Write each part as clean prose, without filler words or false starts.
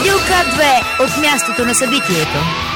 Радио К2 от мястото на събитието.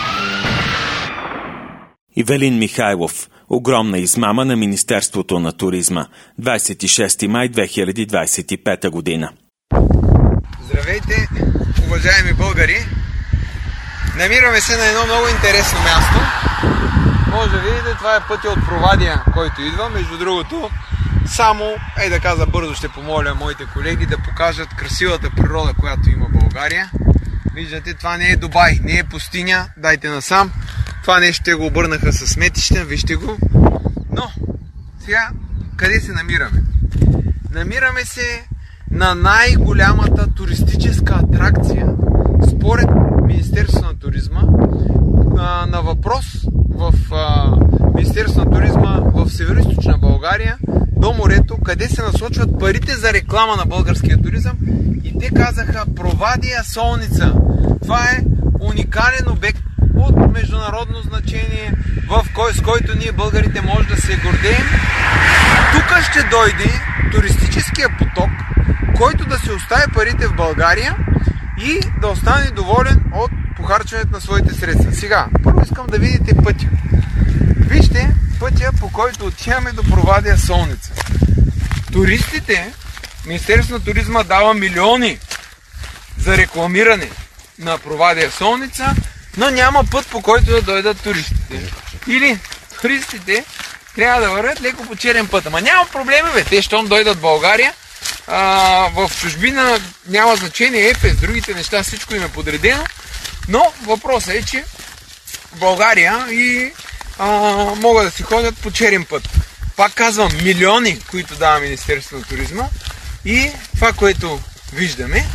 Ивелин Михайлов. Огромна измама на Министерството на туризма. 26 май 2025 година. Здравейте, уважаеми българи! Намираме се на едно много интересно място. Може да видите, това е пътя от Провадия, който идва. Между другото, само, да каза бързо, ще помоля моите колеги да покажат красивата природа, която има в България. Виждате, това не е Дубай, не е пустиня, дайте насам. Това нещо те го обърнаха със сметища, вижте го. Но, сега, къде се намираме? Намираме се на най-голямата туристическа атракция, според Министерството на туризма. На въпрос в Министерството на туризма в Североизточна България, до морето, къде се насочват парите за реклама на българския туризъм, и те казаха Провадия Солница. Това е уникален обект от международно значение, с който ние българите може да се гордеем. Тук ще дойде туристическия поток, който да се остави парите в България и да остане доволен от похарчването на своите средства. Сега, първо искам да видите пътя. Вижте пътя, по който отиваме до Провадия Солница. Туристите, Министерството на туризма дава милиони за рекламиране на Провадия Солница, но няма път, по който да дойдат туристите. Или туристите трябва да вървят леко по черен път. Ама няма проблеми, те щом дойдат в България. В чужбина няма значение, Ефес, другите неща, всичко им е подредено. Но въпросът е, че в България могат да си ходят по черен път. Пак казвам, милиони, които дава Министерството на туризма. И това, което виждаме,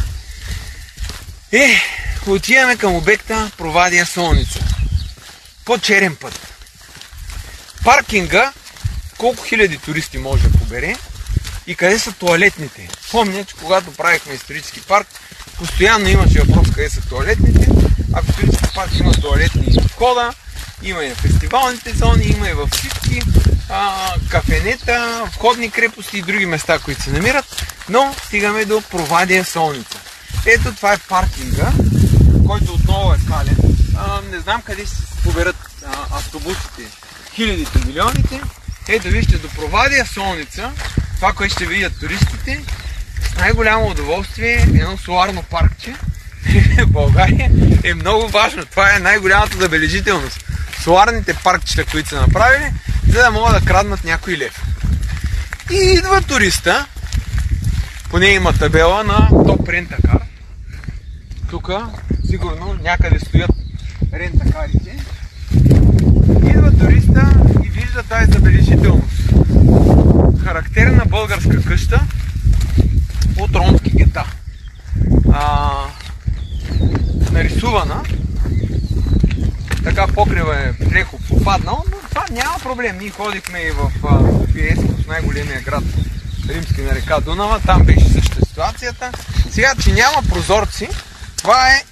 отиваме към обекта Провадия Солница. По черен път. Паркинга, колко хиляди туристи може да побере и къде са тоалетните. Помня, че когато правихме исторически парк, постоянно имаше въпрос къде са тоалетните. А в исторически парк има тоалетни в входа, има и на фестивалните зони, има и във всички кафенета, входни крепости и други места, които се намират. Но стигаме до Провадия Солница. Ето, това е паркинга, който отново е скален. Не знам къде ще се поберат автобусите, хилядите, милионите. Ето, вижте, до Провадия Солница, това, което ще видят туристите, с най-голямо удоволствие, едно соларно паркче в България е много важно. Това е най-голямата забележителност. Соларните паркчета, които са направили, за да могат да краднат някой лев. И идва туриста, поне има табела на топ рентакар. Тук сигурно някъде стоят рентакарите. Идва туриста и вижда тази забележителност. Характерна българска къща от ромски гета. Нарисувана. Така покрива е леко попаднал, но това няма проблем. Ние ходихме и в Фиеско, с най-големия град римски на река Дунава. Там беше същата ситуацията. Сега, че няма прозорци, това е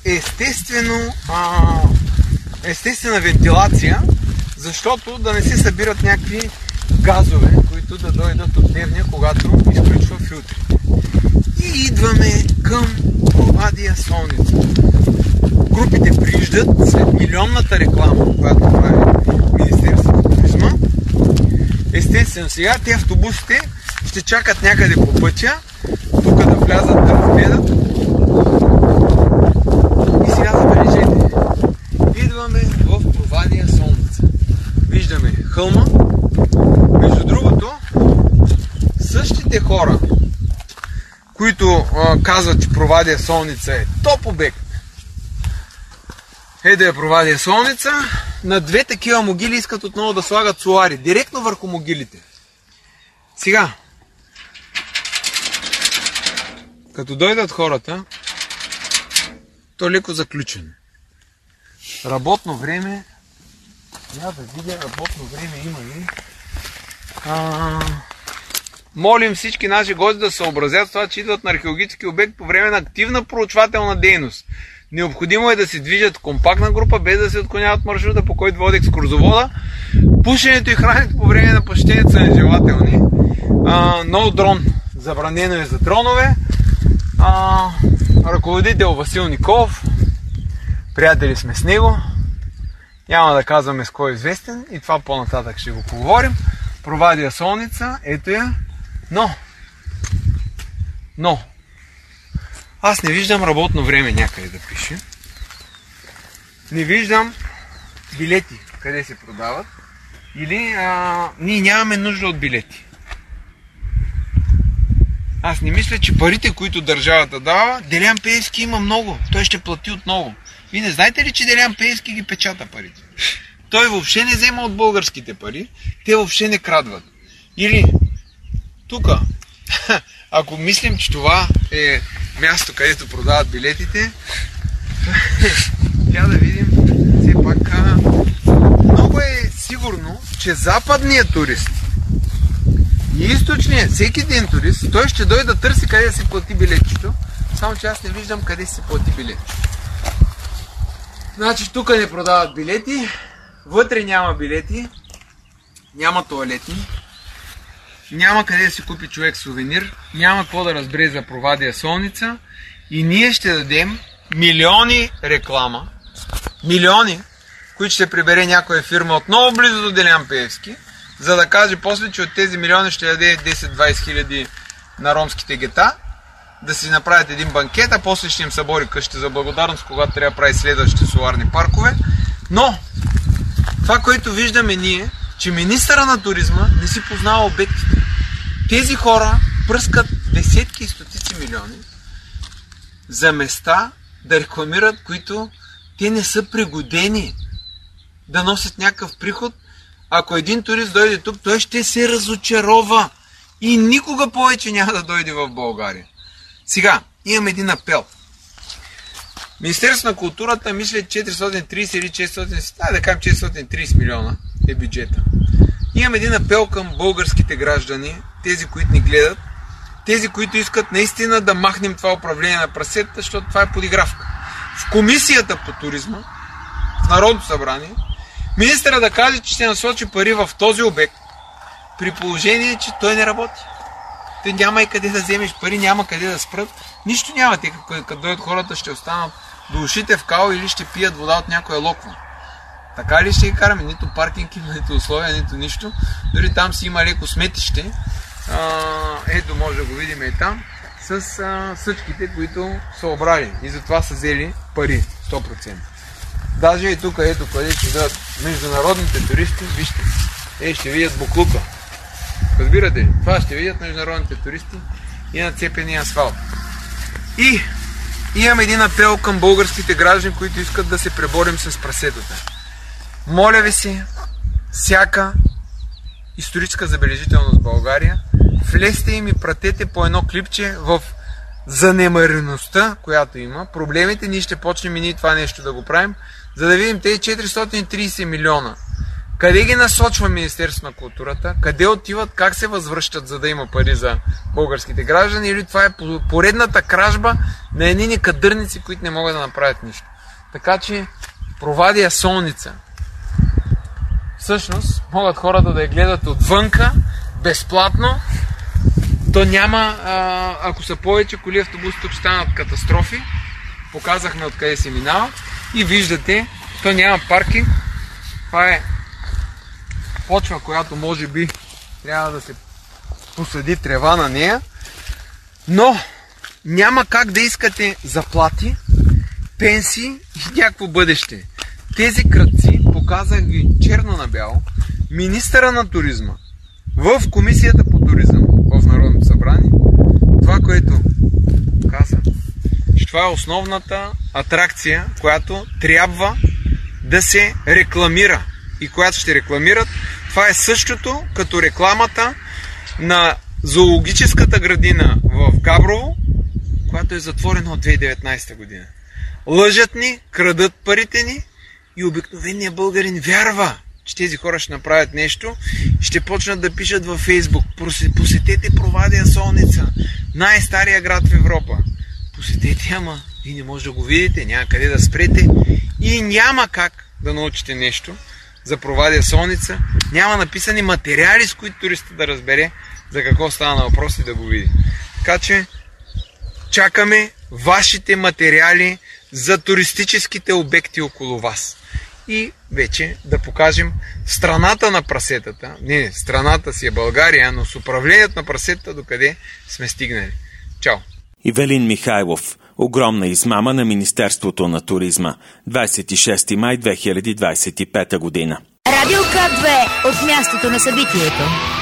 естествена вентилация, защото да не се събират някакви газове, които да дойдат от дневния, когато изключва филтри. И идваме към Провадия Солница. Групите прииждат след милионната реклама, която прави Министерството на туризма. Естествено, сега те автобусите ще чакат някъде по пътя, тук да влязат да разгледат. И сега забележете. Идваме в Провадия Солница. Виждаме хълма. Между другото, същите хора, които казват, че Провадия Солница е топ обект, да я Провадия Солница, на две такива могили искат отново да слагат солари, директно върху могилите. Сега, като дойдат хората, то леко заключено. Работно време, да видя, работно време има ли? Молим всички наши гости да се съобразят с това, че идват на археологически обект по време на активна проучвателна дейност. Необходимо е да се движат в компактна група, без да се отклоняват маршрута, по който води екскурзовода. Пушенето и храненето по време на посещението са нежелателни. No дрон. Забранено е за дронове. ръководител Васил Николов. Приятели сме с него. Няма да казваме с кой е известен и това по-нататък ще го поговорим. Провадия солница, ето я. Но аз не виждам работно време някъде да пише. Не виждам билети къде се продават. Или ние нямаме нужда от билети. Аз не мисля, че парите, които държавата дава, Делян Пеевски има много. Той ще плати отново. Вие не знаете ли, че Делян Пеевски ги печата парите? Той въобще не взема от българските пари. Те въобще не крадват. Или тук, ако мислим, че това е място, където продават билетите, тя да видим все пак. Много е сигурно, че западният турист и източният, всеки ден турист, той ще дойде да търси къде да си плати билетчето, само че аз не виждам къде си плати билет. Значи тук не продават билети, вътре няма билети, няма тоалетни, няма къде да си купи човек сувенир, няма какво да разбере за Провадия солница и ние ще дадем милиони реклама, милиони, които ще прибере някоя фирма отново близо до Делян Пеевски, за да каже после, че от тези милиони ще даде 10-20 хиляди на ромските гета, да си направят един банкет, а после ще им събори къща за благодарност, когато трябва да прави следващите соларни паркове. Но това, което виждаме ние, че министъра на туризма не си познава обектите. Тези хора пръскат десетки и стотици милиони за места да рекламират, които те не са пригодени да носят някакъв приход. Ако един турист дойде тук, той ще се разочарова и никога повече няма да дойде в България. Сега, имам един апел. Министерството на културата мисля 430 или 400, да кажем 430 милиона е бюджета. Имам един апел към българските граждани, тези, които ни гледат, тези, които искат наистина да махнем това управление на прасетата, защото това е подигравка. В комисията по туризма, в Народното събрание, министъра да каже, че ще насочи пари в този обект, при положение, че той не работи. Те няма и къде да вземеш пари, няма къде да спрат. Нищо няма. Те, като дойдат хората, ще останат до ушите в кал или ще пият вода от някоя локва. Така ли ще ги караме? Нито паркинг, нито условия, нито нищо. Дори там си има леко сметище. Ето може да го видим и там. С съчките, които са обрали. И затова са взели пари. 100%. Даже и тук, ето къде ще дадат международните туристи, вижте. Ще видят буклука. Разбирате ли? Това ще видят международните туристи и нацепения асфалт. И имам един апел към българските граждани, които искат да се преборим с прасетата. Моля ви се, всяка историческа забележителност в България, влезте им и пратете по едно клипче в занемареността, която има. Проблемите, ние ще почнем и ние това нещо да го правим, за да видим тези 430 милиона. Къде ги насочва Министерството на културата? Къде отиват? Как се възвръщат, за да има пари за българските граждани? Или това е поредната кражба на едни кадърници, които не могат да направят нищо? Така че Провадия солница. Всъщност могат хората да я гледат отвънка, безплатно. То няма, ако са повече коли, автобуси тук ще станат катастрофи. Показахме откъде се минава. И виждате, то няма паркинг. Това е почва, която може би трябва да се посади трева на нея. Но няма как да искате заплати, пенсии и някакво бъдеще. Тези кръци показах ви черно на бяло. Министъра на туризма в Комисията по туризъм в Народното събрание, това, което каза, че това е основната атракция, която трябва да се рекламира и която ще рекламират. Това е същото като рекламата на зоологическата градина в Габрово, която е затворена от 2019 година. Лъжат ни, крадат парите ни и обикновеният българин вярва, че тези хора ще направят нещо и ще почнат да пишат във Фейсбук: посетете Провадия солница, най-стария град в Европа. Посетете, ама и не може да го видите, няма къде да спрете и няма как да научите нещо за Провадия солница. Няма написани материали, с които туристът да разбере за какво става на въпрос и да го види. Така че чакаме вашите материали за туристическите обекти около вас. И вече да покажем страната на прасетата. Не, страната си е България, но с управлението на прасетата докъде сме стигнали. Чао! Ивелин Михайлов. Огромна измама на Министерството на туризма. 26 май 2025 година. Радио К2 от мястото на събитието.